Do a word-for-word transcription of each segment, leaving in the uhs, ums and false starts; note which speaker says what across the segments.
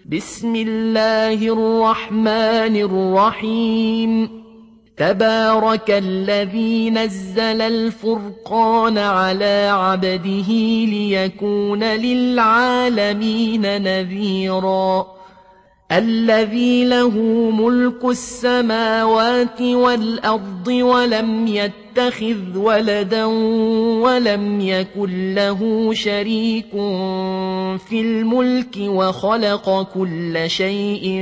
Speaker 1: بسم الله الرحمن الرحيم تبارك الذي نزل الفرقان على عبده ليكون للعالمين نذيرا الذي له ملك السماوات والأرض ولم يتخذ ولدا ولم يكن له شريك في الملك وخلق كل شيء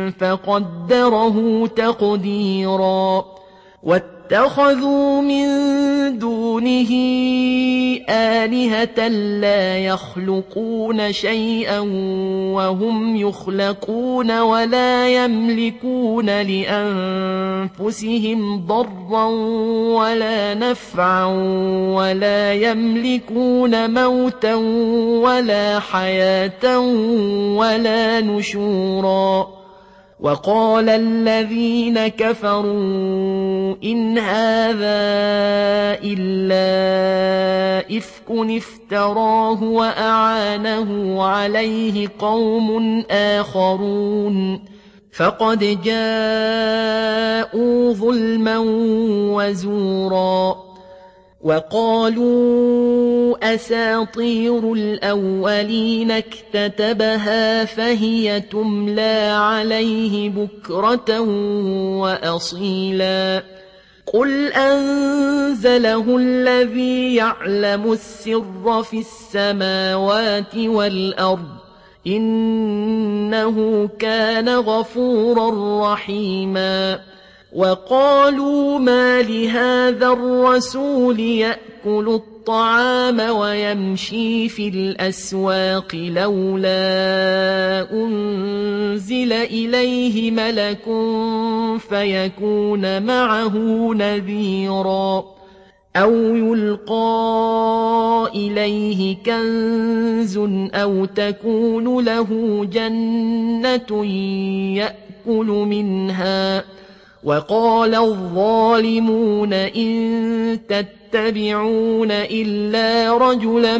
Speaker 1: فقدره تقديرا واتخذوا من دونه آلهة لا يخلقون شيئا وهم يخلقون ولا يملكون لأنفسهم ضرا ولا نفعا ولا يملكون موتا ولا حياة ولا نشورا وقال الذين كفروا إن هذا إلا إفك افتراه وأعانه عليه قوم آخرون فقد جاءوا ظلما وزورا وقالوا أساطير الأولين اكتتبها فهي تملى عليه بكرة وأصيلا قل أنزله الذي يعلم السر في السماوات والأرض إنه كان غفورا رحيما وقالوا ما لهذا الرسول يأكل الطعام ويمشي في الأسواق لولا أنزل إليه ملك فيكون معه نذيرا أو يلقى إليه كنز أو تكون له جنة يأكل منها وقال الظالمون إن تتبعون إلا رجلا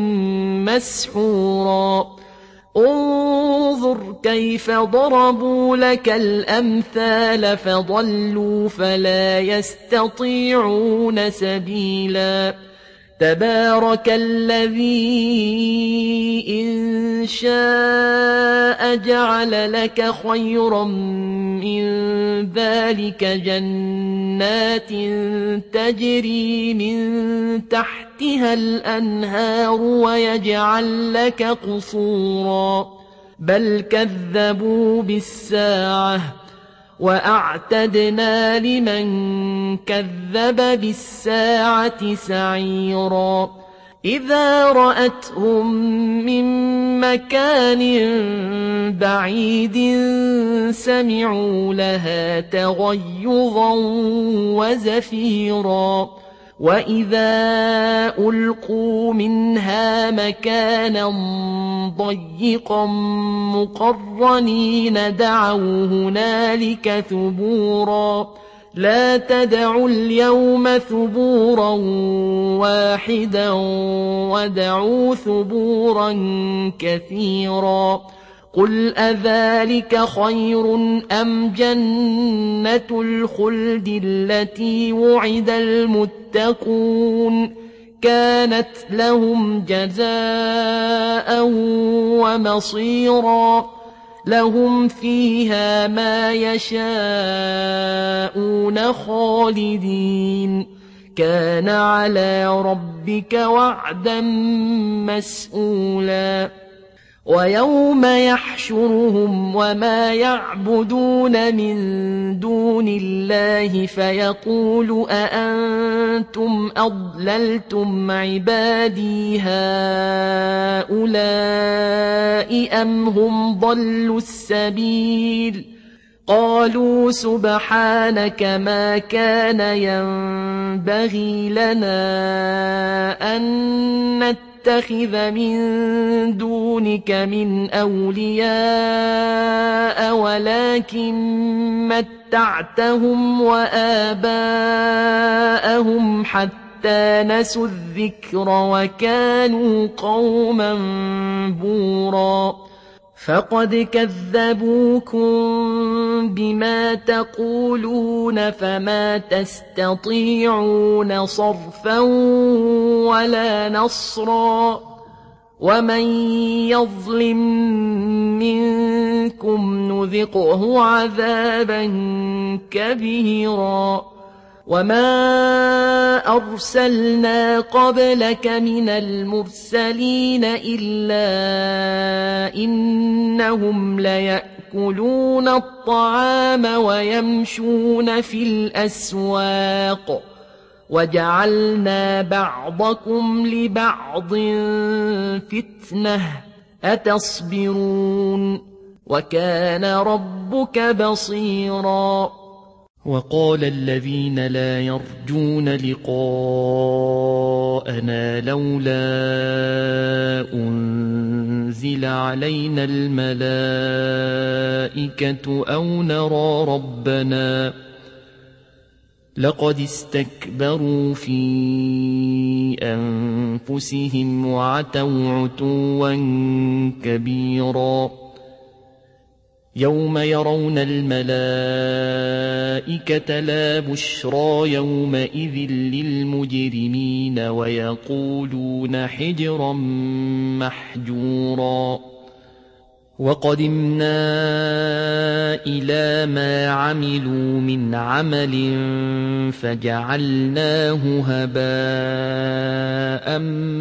Speaker 1: مسحورا انظر كيف ضربوا لك الأمثال فضلوا فلا يستطيعون سبيلا تبارك الذي إن شاء جعل لك خيرا من ذلك جنات تجري من تحتها الأنهار ويجعل لك قصورا بل كذبوا بالساعة وأعتدنا لمن كذب بالساعة سعيرا إذا رأتهم من مكان بعيد سمعوا لها تغيظا وزفيرا وإذا ألقوا منها مكانا ضيقا مقرنين دعوا هنالك ثبورا لا تدعوا اليوم ثبورا واحدا ودعوا ثبورا كثيرا قل أذلك خير أم جنة الخلد التي وعد المتقون كانت لهم جزاء ومصيرا لهم فيها ما يشاءون خالدين كان على ربك وعدا مسئولا ويوم يحشرهم وما يعبدون من دون الله فيقول أأنتم أضللتم عبادي هؤلاء أم هم ضلوا السبيل قالوا سبحانك ما كان ينبغي لنا أن نتخذ من دونك من أولياء ولكن متعتهم وآباءهم حتى نسوا الذكر وكانوا قوما بورا فقد كذبوكم بما تقولون فما تستطيعون صرفا ولا نصرا ومن يظلم منكم نذقه عذابا كبيرا وما أرسلنا قبلك من المرسلين إلا إنهم ليأكلون الطعام ويمشون في الأسواق وجعلنا بعضكم لبعض فتنة أتصبرون وكان ربك بصيرا
Speaker 2: وقال الذين لا يرجون لقاءنا لولا أنزل علينا الملائكة أو نرى ربنا لقد استكبروا في أنفسهم وعتوا عتوا كبيرا يوم يرون الملائكة لا بشرى يومئذ للمجرمين ويقولون حجرا محجورا وقدمنا إلى ما عملوا من عمل فجعلناه هباء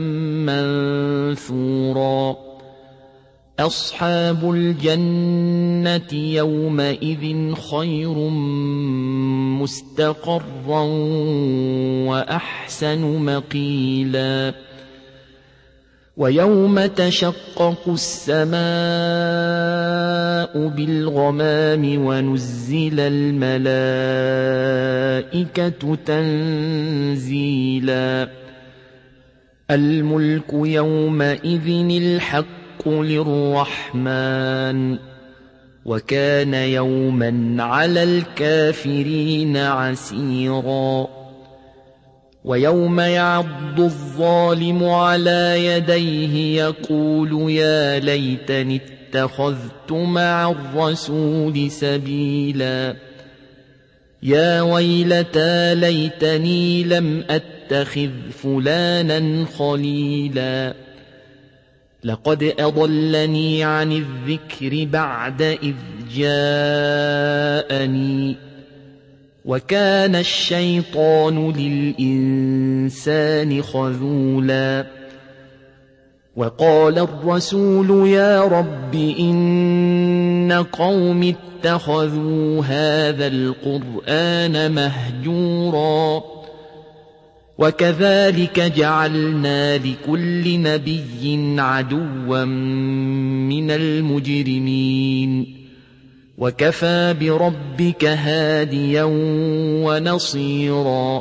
Speaker 2: منثورا أصحاب الجنة يومئذ خير مستقرا وأحسن مقيلا ويوم تشقق السماء بالغمام ونزل الملائكة تنزيلا الملك يومئذ الحق للرحمن وكان يوما على الكافرين عسيرا ويوم يعض الظالم على يديه يقول يا ليتني اتخذت مع الرسول سبيلا يا ويلتى ليتني لم أتخذ فلانا خليلا لقد أضلني عن الذكر بعد إذ جاءني وكان الشيطان للإنسان خذولا وقال الرسول يا رب إن قوم اتخذوا هذا القرآن مهجورا وكذلك جعلنا لكل نبي عدوا من المجرمين وكفى بربك هاديا ونصيرا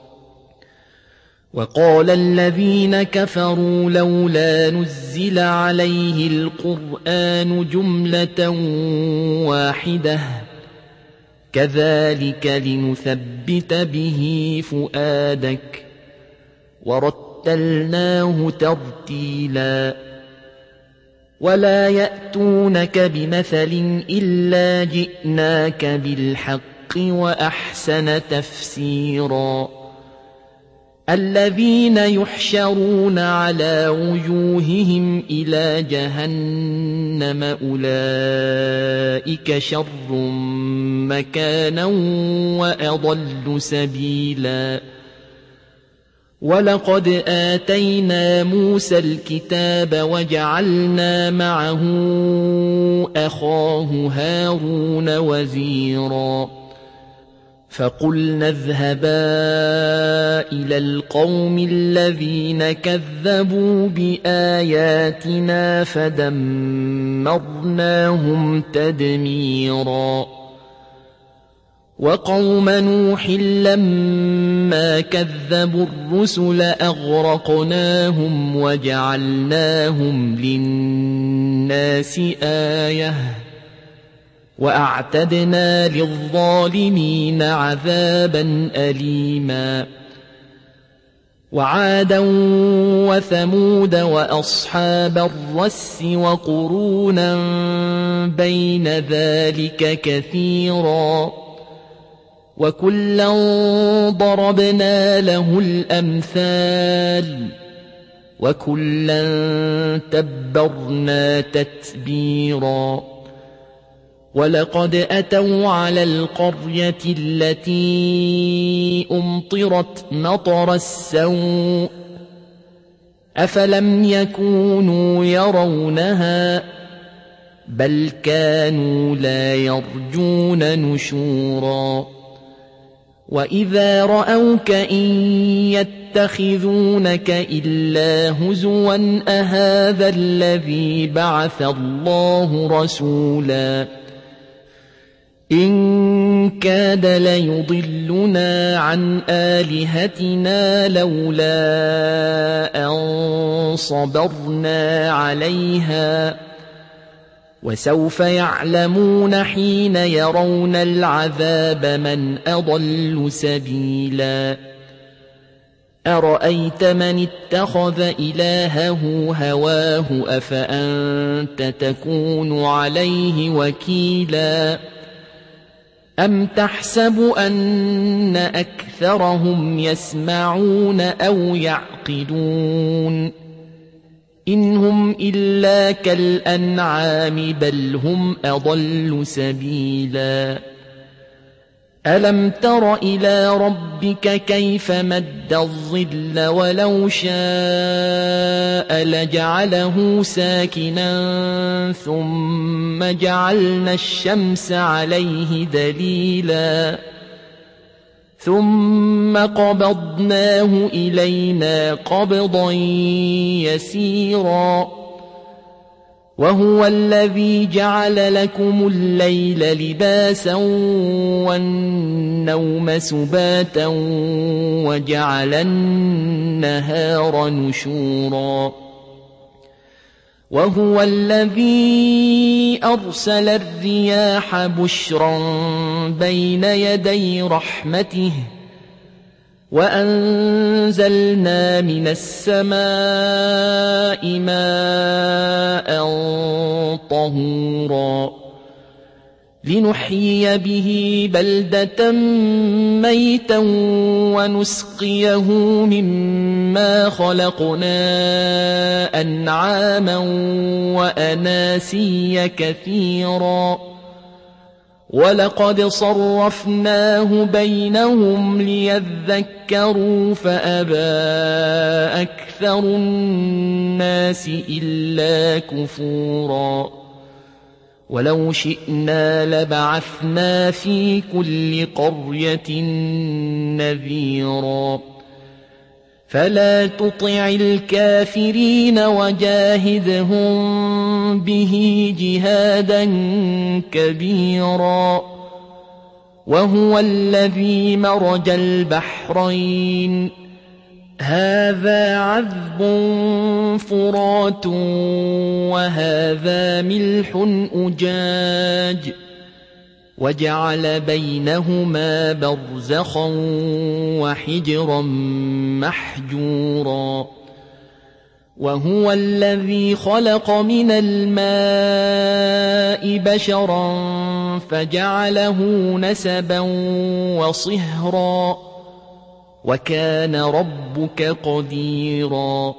Speaker 2: وقال الذين كفروا لولا نزل عليه القرآن جملة واحدة كذلك لنثبت به فؤادك ورتلناه ترتيلا ولا يأتونك بمثل إلا جئناك بالحق وأحسن تفسيرا الذين يحشرون على وجوههم إلى جهنم أولئك شر مكانا وأضل سبيلا ولقد آتينا موسى الكتاب وجعلنا معه أخاه هارون وزيرا فقلنا اذهبا إلى القوم الذين كذبوا بآياتنا فدمرناهم تدميرا وقوم نوح لما كذبوا الرسل أغرقناهم وجعلناهم للناس آية وأعتدنا للظالمين عذابا أليما وعادا وثمود وأصحاب الرس وقرونا بين ذلك كثيرا وكلا ضربنا له الأمثال وكلا تبرنا تتبيرا ولقد أتوا على القرية التي أمطرت مطر السوء أفلم يكونوا يرونها بل كانوا لا يرجون نشورا وإذا رأوك إن يتخذونك إلا هزوا أهذا الذي بعث الله رسولا إن كاد ليضلنا عن آلهتنا لولا أن صبرنا عليها وسوف يعلمون حين يرون العذاب من أضل سبيلا أرأيت من اتخذ إلهه هواه أفأنت تكون عليه وكيلا أم تحسب أن أكثرهم يسمعون أو يعقلون إن هم إلا كالأنعام بل هم أضل سبيلا ألم تر إلى ربك كيف مد الظل ولو شاء لجعله ساكنا ثم جعلنا الشمس عليه دليلا ثم قبضناه إلينا قبضا يسيرا وهو الذي جعل لكم الليل لباسا والنوم سباتا وجعل النهار نشورا وهو الذي أرسل الرياح بشرا بين يدي رحمته وأنزلنا من السماء ماء طهورا لنحيي به بلدة ميتا ونسقيه مما خلقنا أنعاما وأناسيا كثيرا ولقد صرفناه بينهم ليذكروا فأبى أكثر الناس إلا كفورا ولو شئنا لبعثنا في كل قرية نذيرا فلا تطع الكافرين وجاهدهم به جهادا كبيرا وهو الذي مرج البحرين هذا عذب فرات وهذا ملح أجاج وجعل بينهما برزخا وحجرا محجورا وهو الذي خلق من الماء بشرا فجعله نسبا وصهرا وكان ربك قديرا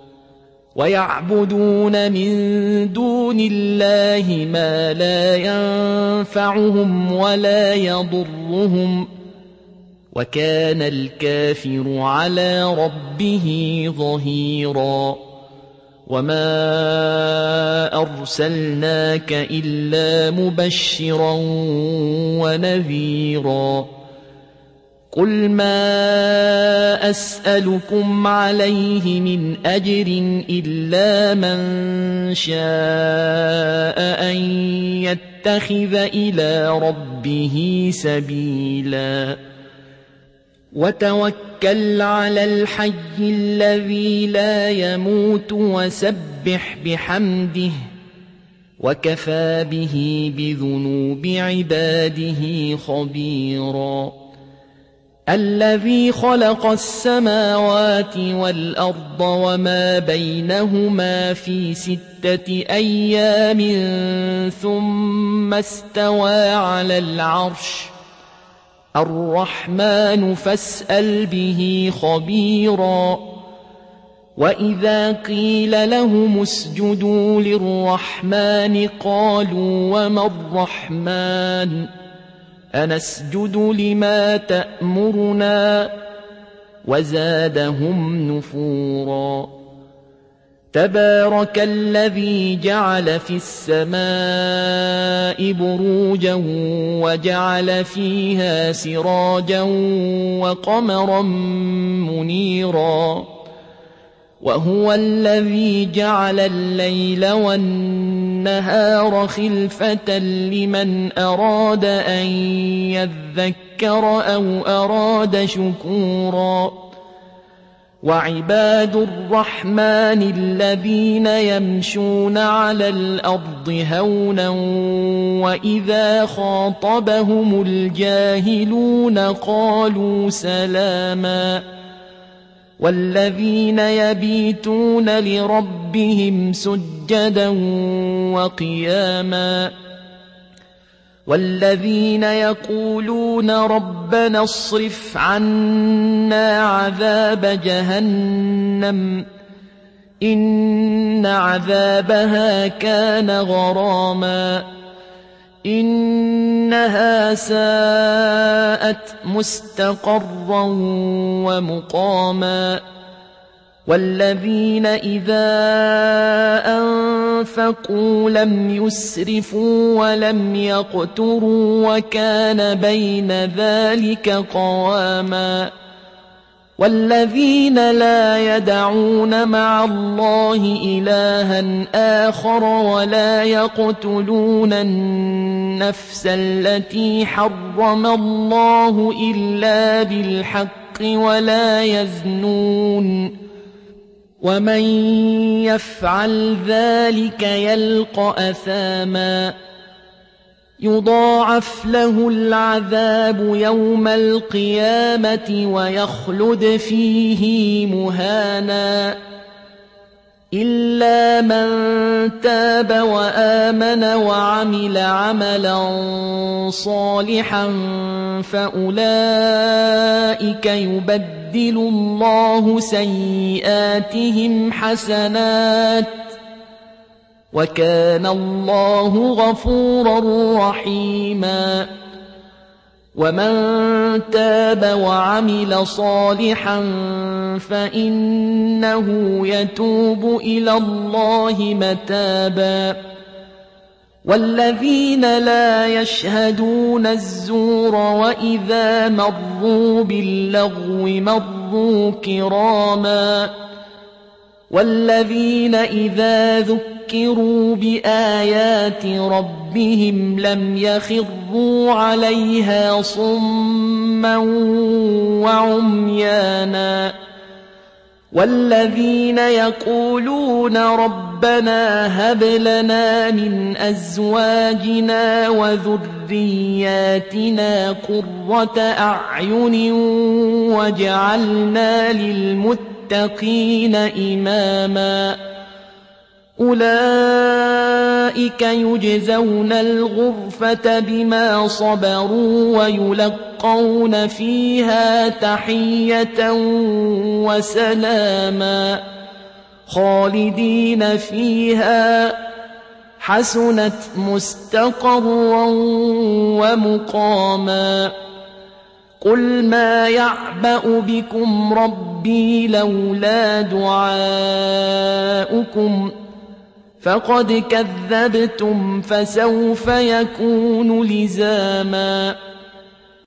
Speaker 2: ويعبدون من دون الله ما لا ينفعهم ولا يضرهم وكان الكافر على ربه ظهيرا وما أرسلناك إلا مبشرا ونذيرا قل ما أسألكم عليه من أجر إلا من شاء أن يتخذ إلى ربه سبيلا وتوكل على الحي الذي لا يموت وسبح بحمده وكفى به بذنوب عباده خبيرا الذي خلق السماوات والأرض وما بينهما في ستة أيام ثم استوى على العرش الرحمن فاسأل به خبيرا وإذا قيل لهم اسجدوا للرحمن قالوا وما الرحمن أنسجد لما تأمرنا وزادهم نفورا تبارك الذي جعل في السماء بروجا وجعل فيها سراجا وقمرا منيرا وهو الذي جعل الليل والنهار خلفة لمن أراد أن يذكر أو أراد شكورا وعباد الرحمن الذين يمشون على الأرض هونا وإذا خاطبهم الجاهلون قالوا سلاما والذين يبيتون لربهم سجدا وقياما والذين يقولون ربنا اصرف عنا عذاب جهنم إن عذابها كان غراما إنها ساءت مستقرا ومقاما والذين إذا أنفقوا لم يسرفوا ولم يقتروا وكان بين ذلك قواما والذين لا يدعون مع الله إلها آخر ولا يقتلون النفس التي حرم الله إلا بالحق ولا يزنون ومن يفعل ذلك يلقى أثاما يضاعف له العذاب يوم القيامة ويخلد فيه مهانا إلا من تاب وآمن وعمل عملا صالحا فأولئك يبدل الله سيئاتهم حسنات وكان الله غفورا رحيما ومن تاب وعمل صالحا فإنه يتوب إلى الله متابا والذين لا يشهدون الزور وإذا مروا باللغو مروا كراما والذين إذا ذكروا بآيات ربهم لم يخروا عليها صما وعميانا والذين يقولون ربنا هب لنا من أزواجنا وذرياتنا قرة أعين واجعلنا للمتقين إماما أولئك يجزون الغرفة بما صبروا ويلقون فيها تحية وسلاما خالدين فيها حسنت مستقرا ومقاما قل ما يعبأ بكم ربي لولا دعاؤكم فقد كذبتم فسوف يكون لزاما